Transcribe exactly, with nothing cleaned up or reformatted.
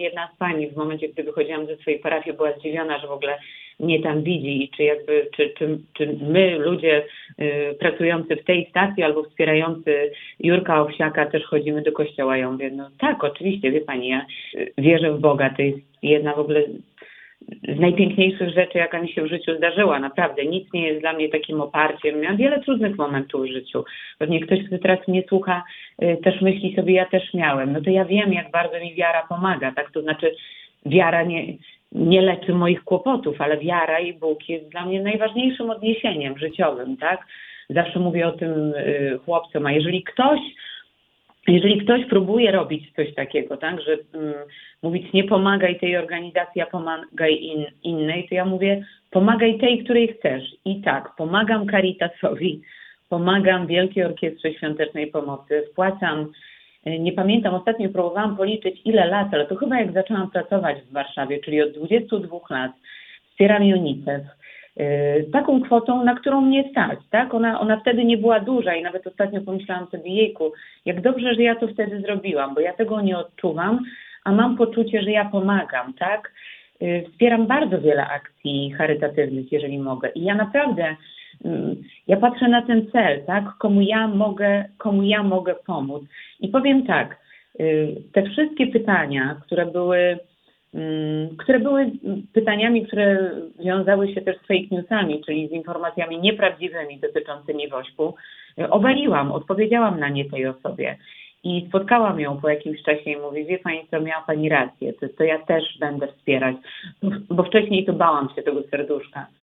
jedna z pani w momencie, gdy wychodziłam ze swojej parafii, była zdziwiona, że w ogóle mnie tam widzi i czy jakby, czy, czy, czy my, ludzie y, pracujący w tej stacji albo wspierający Jurka Owsiaka też chodzimy do kościoła. Ja mówię, no tak, oczywiście, wie pani, ja y, wierzę w Boga, to jest jedna w ogóle z najpiękniejszych rzeczy, jaka mi się w życiu zdarzyła, naprawdę. Nic nie jest dla mnie takim oparciem. Miałam wiele trudnych momentów w życiu. Pewnie ktoś, kto teraz mnie słucha, y, też myśli sobie, ja też miałem. No to ja wiem, jak bardzo mi wiara pomaga, tak? To znaczy wiara nie, nie leczy moich kłopotów, ale wiara i Bóg jest dla mnie najważniejszym odniesieniem życiowym, tak? Zawsze mówię o tym y, chłopcom, a jeżeli ktoś Jeżeli ktoś próbuje robić coś takiego, tak, że um, mówić nie pomagaj tej organizacji, a pomagaj in, innej, to ja mówię pomagaj tej, której chcesz. I tak, pomagam Caritasowi, pomagam Wielkiej Orkiestrze Świątecznej Pomocy, wpłacam, nie pamiętam, ostatnio próbowałam policzyć ile lat, ale to chyba jak zaczęłam pracować w Warszawie, czyli od dwudziestu dwóch lat, wspieram UNICEF. Yy, taką kwotą, na którą mnie stać, tak? Ona, ona wtedy nie była duża i nawet ostatnio pomyślałam sobie, jejku, jak dobrze, że ja to wtedy zrobiłam, bo ja tego nie odczuwam, a mam poczucie, że ja pomagam, tak? Yy, wspieram bardzo wiele akcji charytatywnych, jeżeli mogę i ja naprawdę, yy, ja patrzę na ten cel, tak? Komu ja mogę, komu ja mogę pomóc i powiem tak, yy, te wszystkie pytania, które były które były pytaniami, które wiązały się też z fake newsami, czyli z informacjami nieprawdziwymi dotyczącymi Wośpu, obaliłam, odpowiedziałam na nie tej osobie i spotkałam ją po jakimś czasie i mówi, wie pani co, miała pani rację, to, to ja też będę wspierać, bo, bo wcześniej to bałam się tego serduszka.